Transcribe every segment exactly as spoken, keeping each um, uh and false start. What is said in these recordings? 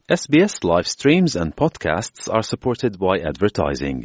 S B S live streams and podcasts are supported by advertising.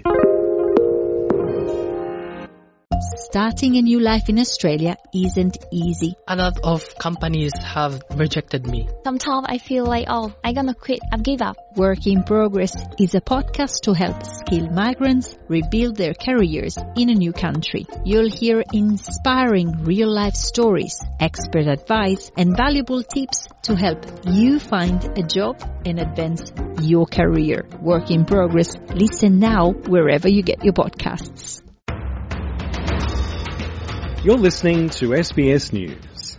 Starting a new life in Australia isn't easy. A lot of companies have rejected me. Sometimes I feel like, oh, I'm gonna quit, I've give up. Work in Progress is a podcast to help skilled migrants rebuild their careers in a new country. You'll hear inspiring real-life stories, expert advice, and valuable tips to help you find a job and advance your career. Work in Progress. Listen now wherever you get your podcasts. You're listening to S B S News.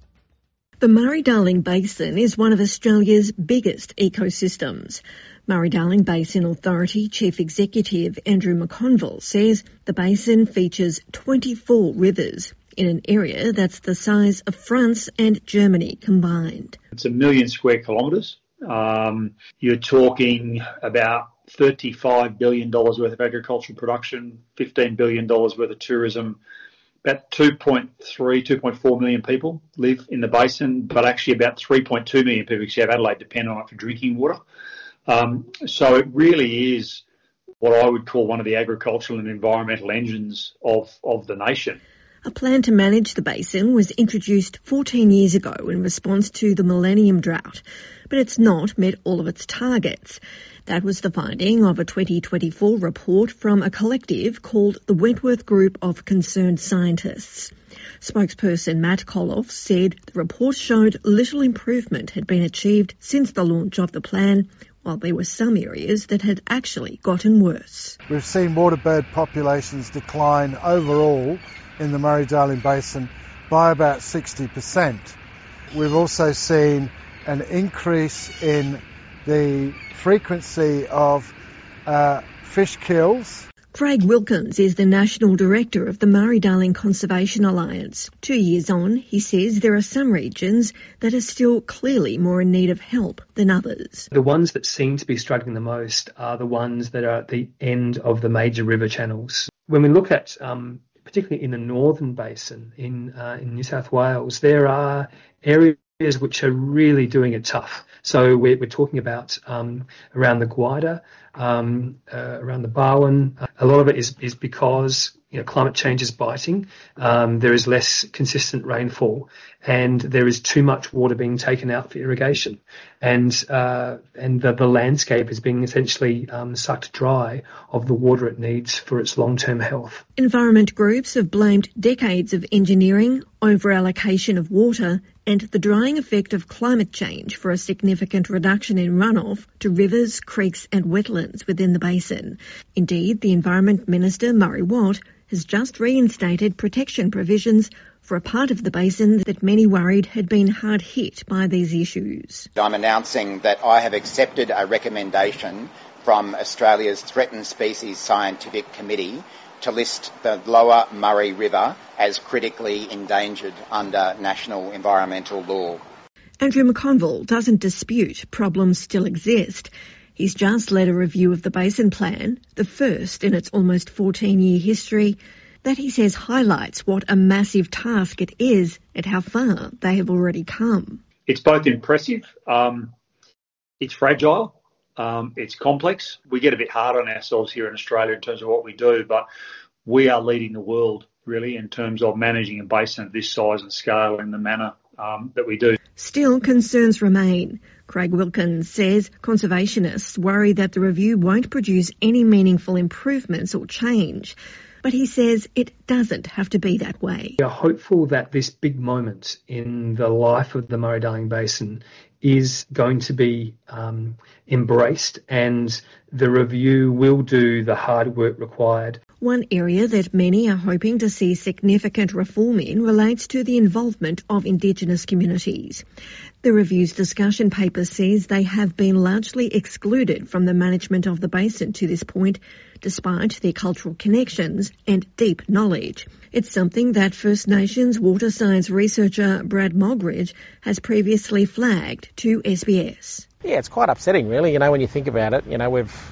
The Murray-Darling Basin is one of Australia's biggest ecosystems. Murray-Darling Basin Authority Chief Executive Andrew McConville says the basin features twenty-four rivers in an area that's the size of France and Germany combined. It's a million square kilometres. Um, you're talking about thirty-five billion dollars worth of agricultural production, fifteen billion dollars worth of tourism. About two point three, two point four million people live in the basin, but actually about three point two million people, because you have Adelaide depend on it for drinking water. Um, so it really is what I would call one of the agricultural and environmental engines of, of the nation. A plan to manage the basin was introduced fourteen years ago in response to the Millennium Drought, but it's not met all of its targets. That was the finding of a twenty twenty-four report from a collective called the Wentworth Group of Concerned Scientists. Spokesperson Matt Koloff said the report showed little improvement had been achieved since the launch of the plan, while there were some areas that had actually gotten worse. We've seen waterbird populations decline overall in the Murray-Darling Basin by about sixty percent. We've also seen an increase in the frequency of uh, fish kills. Craig Wilkins is the National Director of the Murray-Darling Conservation Alliance. Two years on, he says there are some regions that are still clearly more in need of help than others. The ones that seem to be struggling the most are the ones that are at the end of the major river channels. When we look at, um, particularly in the northern basin in, uh, in New South Wales, there are areas which are really doing it tough. So we're, we're talking about um, around the Gwydir, um, uh, around the Barwon. Uh, a lot of it is, is because you know climate change is biting. Um, there is less consistent rainfall, and there is too much water being taken out for irrigation, and uh, and the, the landscape is being essentially um, sucked dry of the water it needs for its long-term health. Environment groups have blamed decades of engineering, over-allocation of water, and the drying effect of climate change for a significant reduction in runoff to rivers, creeks and wetlands within the basin. Indeed, the Environment Minister, Murray Watt, has just reinstated protection provisions for a part of the basin that many worried had been hard hit by these issues. I'm announcing that I have accepted a recommendation from Australia's Threatened Species Scientific Committee to list the lower Murray River as critically endangered under national environmental law. Andrew McConville doesn't dispute problems still exist. He's just led a review of the Basin Plan, the first in its almost fourteen-year history, that he says highlights what a massive task it is and how far they have already come. It's both impressive, um, it's fragile, um, it's complex. We get a bit hard on ourselves here in Australia in terms of what we do, but we are leading the world, really, in terms of managing a basin of this size and scale in the manner um, that we do. Still, concerns remain. Craig Wilkins says conservationists worry that the review won't produce any meaningful improvements or change. But he says it doesn't have to be that way. We are hopeful that this big moment in the life of the Murray-Darling Basin is going to be um, embraced, and the review will do the hard work required. One area that many are hoping to see significant reform in relates to the involvement of Indigenous communities. The review's discussion paper says they have been largely excluded from the management of the basin to this point, despite their cultural connections and deep knowledge. It's something that First Nations water science researcher Brad Mogridge has previously flagged to S B S. Yeah, it's quite upsetting, really. You know, when you think about it, you know, we've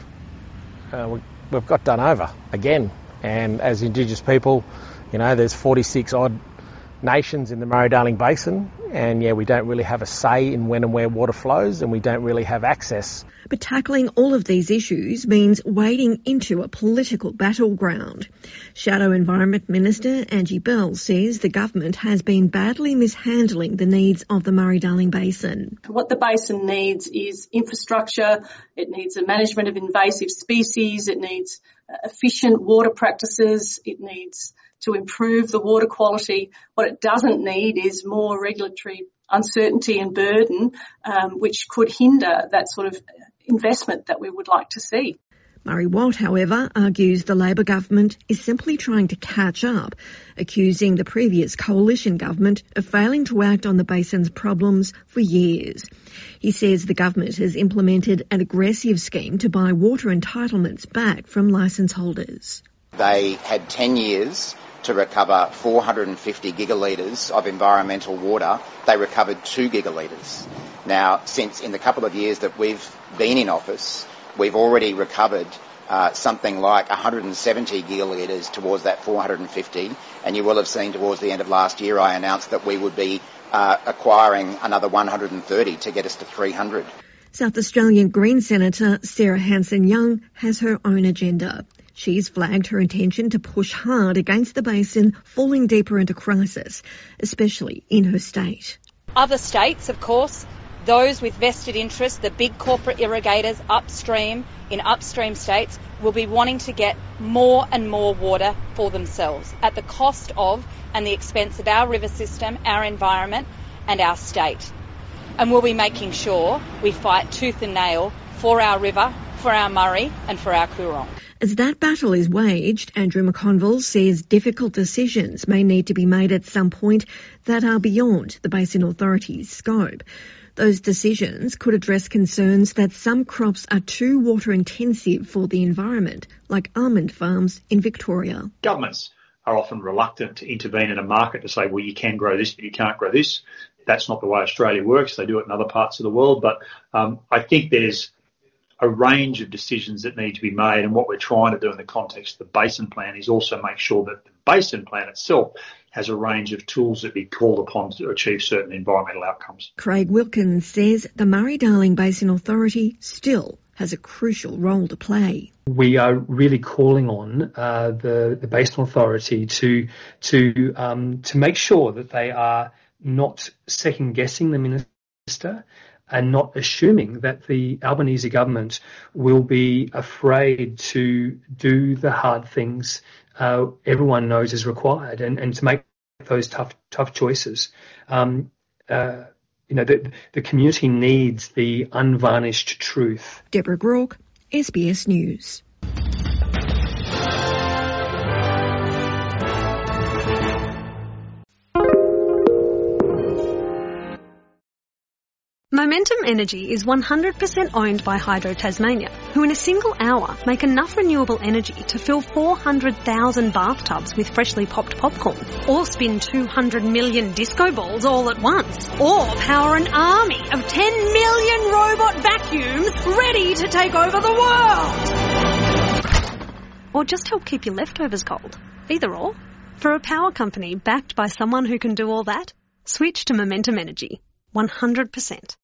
uh, we've got done over again. And as Indigenous people, you know, there's forty-six odd nations in the Murray-Darling Basin, and yeah, we don't really have a say in when and where water flows, and we don't really have access. But tackling all of these issues means wading into a political battleground. Shadow Environment Minister Angie Bell says the government has been badly mishandling the needs of the Murray-Darling Basin. What the basin needs is infrastructure, it needs a management of invasive species, it needs efficient water practices, it needs to improve the water quality. What it doesn't need is more regulatory uncertainty and burden, um, which could hinder that sort of investment that we would like to see. Murray Watt, however, argues the Labor government is simply trying to catch up, accusing the previous coalition government of failing to act on the basin's problems for years. He says the government has implemented an aggressive scheme to buy water entitlements back from licence holders. They had ten years to recover four hundred fifty gigalitres of environmental water. They recovered two gigalitres. Now, since in the couple of years that we've been in office, we've already recovered uh, something like one hundred seventy gigalitres towards that four hundred fifty, and you will have seen towards the end of last year I announced that we would be uh, acquiring another one hundred thirty to get us to three hundred. South Australian Green Senator Sarah Hanson-Young has her own agenda. She's flagged her intention to push hard against the basin falling deeper into crisis, especially in her state. Other states, of course, those with vested interests, the big corporate irrigators upstream, in upstream states, will be wanting to get more and more water for themselves at the cost of and the expense of our river system, our environment and our state. And we'll be making sure we fight tooth and nail for our river, for our Murray and for our Coorong. As that battle is waged, Andrew McConville says difficult decisions may need to be made at some point that are beyond the Basin Authority's scope. Those decisions could address concerns that some crops are too water intensive for the environment, like almond farms in Victoria. Governments are often reluctant to intervene in a market to say, well, you can grow this, but you can't grow this. That's not the way Australia works. They do it in other parts of the world. But um, I think there's a range of decisions that need to be made, and what we're trying to do in the context of the Basin Plan is also make sure that the Basin Plan itself has a range of tools that be called upon to achieve certain environmental outcomes. Craig Wilkins says the Murray-Darling Basin Authority still has a crucial role to play. We are really calling on uh, the, the Basin Authority to to um, to make sure that they are not second guessing the minister and not assuming that the Albanese government will be afraid to do the hard things uh, everyone knows is required, and, and to make those tough tough choices. Um, uh, you know, the, the community needs the unvarnished truth. Deborah Groarke, S B S News. Momentum Energy is one hundred percent owned by Hydro Tasmania, who in a single hour make enough renewable energy to fill four hundred thousand bathtubs with freshly popped popcorn, or spin two hundred million disco balls all at once, or power an army of ten million robot vacuums ready to take over the world. Or just help keep your leftovers cold. Either or. For a power company backed by someone who can do all that, switch to Momentum Energy. one hundred percent.